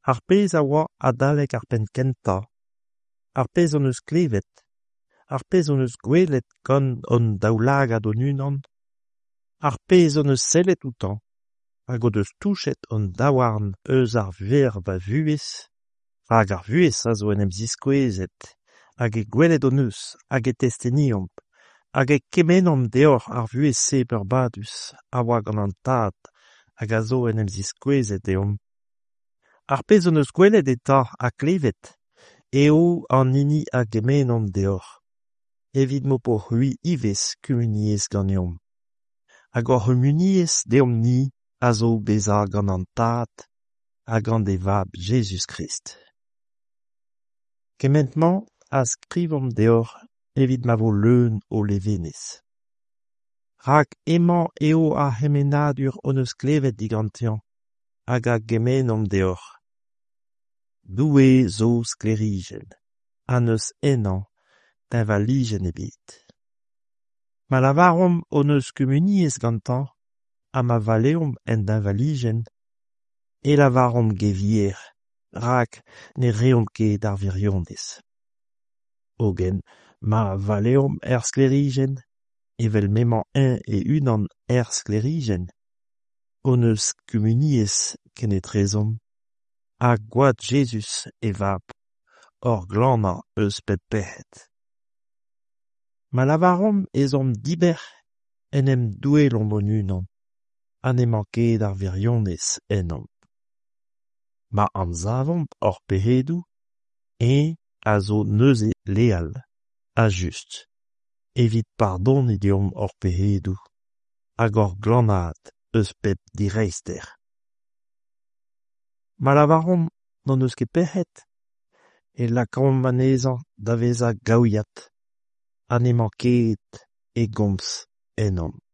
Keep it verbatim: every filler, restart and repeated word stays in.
Ar pezh a oa adalek ar pen kenta. Ar pezh on eus klevet. Ar pezh on eus gwelet gant on daoulagad on unan. Ar pezh on eus sellet outan. Hag o deus touchet on daouarn eus ar ver va vuez. Hag ar vuez a zo en em ziskouezet. Hag e gwelet on eus, hag e testeniomp. Hag e kemenom deoc'h ar vuez sep ur badus. A oa gant an tad. Hag a zo en em ziskouezet eom. Ar pezh on eus gwelet eta a klevet. Eo an hini a gemenom deoc'h. Evit mo po hui ivez kumuniez gant eom. Hag or humuniez deom ni a zo beza gant an tad a gant e vab Jesus Christ. Kementman a skrivom deoc'h evit ma vo leun o levenez. Rak emañ eo a hemenadur on eus klevet digantian hag a gemenom deoc'h. Doue zo sklerijen, an eus ennan da va lijen ebet. Ma lavarom on eus kumuniez gantan, ha ma valeom en da va lijen, e lavarom gevier, rak ne reom ket ar viriondez. Ogen, ma valeom er sklerijen, evel memañ un e unan er sklerijen, on eus kumuniez kenetrezom, ha gwad Jesus e vab, or glannañ eus pep pehet. Ma lavarom ezom diber en em douelom on unan, ha n'emañ ket ar viriondez ennom. Ma amzavomp or pehedou, e a zo neuze leal, a just, evit pardon idiom or pehedou, hag or glannad eus pep direister. Ma lavarom n'on eus ket pehet, e lakrom manezan da veza gaouiat, ha n'emañ ket e gomz ennom.